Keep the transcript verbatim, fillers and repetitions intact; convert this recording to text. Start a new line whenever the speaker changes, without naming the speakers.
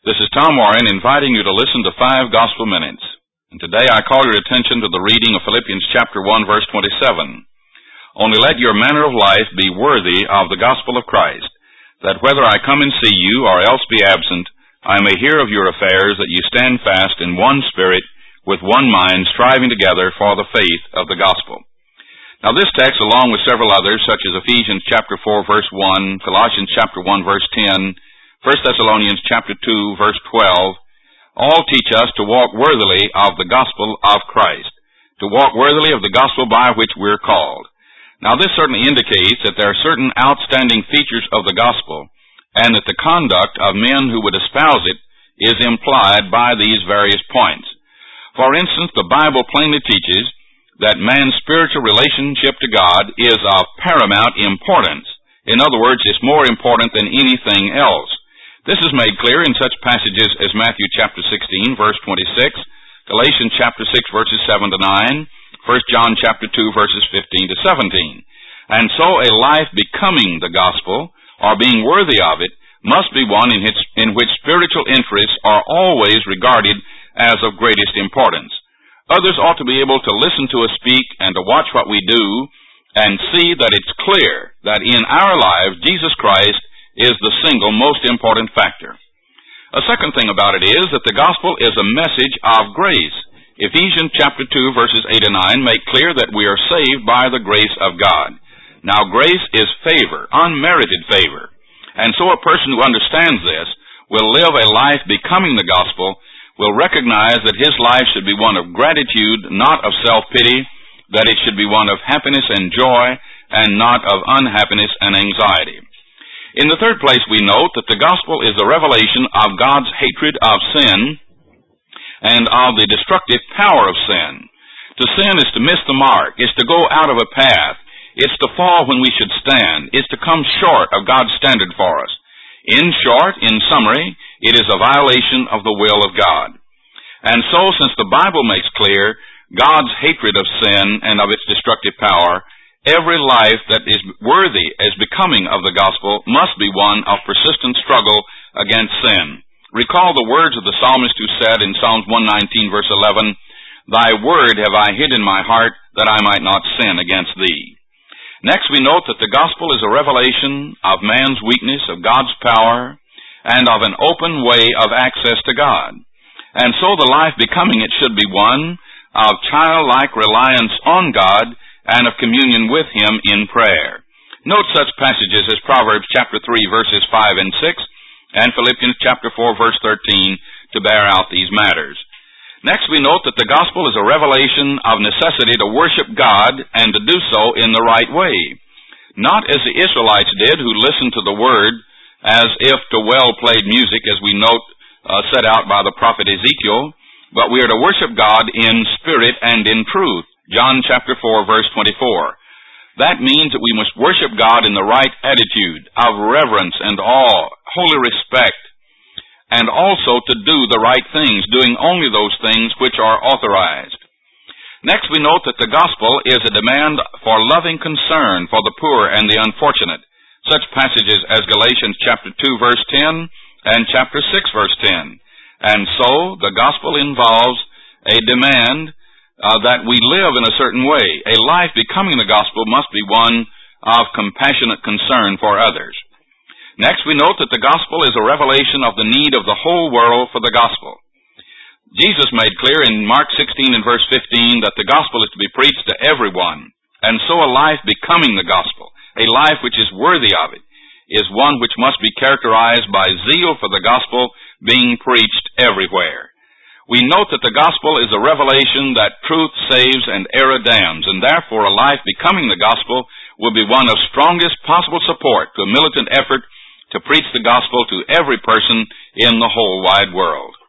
This is Tom Warren inviting you to listen to Five Gospel Minutes. And today I call your attention to the reading of Philippians chapter one, verse twenty-seven. Only let your manner of life be worthy of the gospel of Christ, that whether I come and see you or else be absent, I may hear of your affairs, that you stand fast in one spirit, with one mind, striving together for the faith of the gospel. Now this text, along with several others, such as Ephesians chapter four, verse one, Colossians chapter one, verse ten, First Thessalonians chapter two, verse twelve, all teach us to walk worthily of the gospel of Christ, to walk worthily of the gospel by which we're called. Now this certainly indicates that there are certain outstanding features of the gospel, and that the conduct of men who would espouse it is implied by these various points. For instance, the Bible plainly teaches that man's spiritual relationship to God is of paramount importance. In other words, it's more important than anything else. This is made clear in such passages as Matthew chapter sixteen, verse twenty-six, Galatians chapter six, verses seven to nine, First John chapter two, verses fifteen to seventeen. And so a life becoming the gospel, or being worthy of it, must be one in which, in which spiritual interests are always regarded as of greatest importance. Others ought to be able to listen to us speak and to watch what we do and see that it's clear that in our lives Jesus Christ is the single most important factor. A second thing about it is that the gospel is a message of grace. Ephesians chapter two, verses eight and nine make clear that we are saved by the grace of God. Now grace is favor, unmerited favor. And so a person who understands this will live a life becoming the gospel, will recognize that his life should be one of gratitude, not of self-pity, that it should be one of happiness and joy, and not of unhappiness and anxiety. In the third place, we note that the gospel is a revelation of God's hatred of sin and of the destructive power of sin. To sin is to miss the mark, is to go out of a path, it's to fall when we should stand, it's to come short of God's standard for us. In short, in summary, it is a violation of the will of God. And so, since the Bible makes clear God's hatred of sin and of its destructive power, every life that is worthy as becoming of the gospel must be one of persistent struggle against sin. Recall the words of the psalmist who said in Psalms one nineteen, verse eleven, "Thy word have I hid in my heart, that I might not sin against thee." Next, we note that the gospel is a revelation of man's weakness, of God's power, and of an open way of access to God. And so the life becoming it should be one of childlike reliance on God and of communion with Him in prayer. Note such passages as Proverbs chapter three, verses five and six, and Philippians chapter four, verse thirteen, to bear out these matters. Next, we note that the gospel is a revelation of necessity to worship God and to do so in the right way. Not as the Israelites did, who listened to the word as if to well-played music, as we note uh, set out by the prophet Ezekiel, but we are to worship God in spirit and in truth. John chapter four, verse twenty-four. That means that we must worship God in the right attitude of reverence and awe, holy respect, and also to do the right things, doing only those things which are authorized. Next, we note that the gospel is a demand for loving concern for the poor and the unfortunate, such passages as Galatians chapter two, verse ten, and chapter six, verse ten. And so, the gospel involves a demand Uh, that we live in a certain way. A life becoming the gospel must be one of compassionate concern for others. Next, we note that the gospel is a revelation of the need of the whole world for the gospel. Jesus made clear in Mark sixteen and verse fifteen that the gospel is to be preached to everyone. And so a life becoming the gospel, a life which is worthy of it, is one which must be characterized by zeal for the gospel being preached everywhere. We note that the gospel is a revelation that truth saves and error damns, and therefore a life becoming the gospel will be one of strongest possible support to a militant effort to preach the gospel to every person in the whole wide world.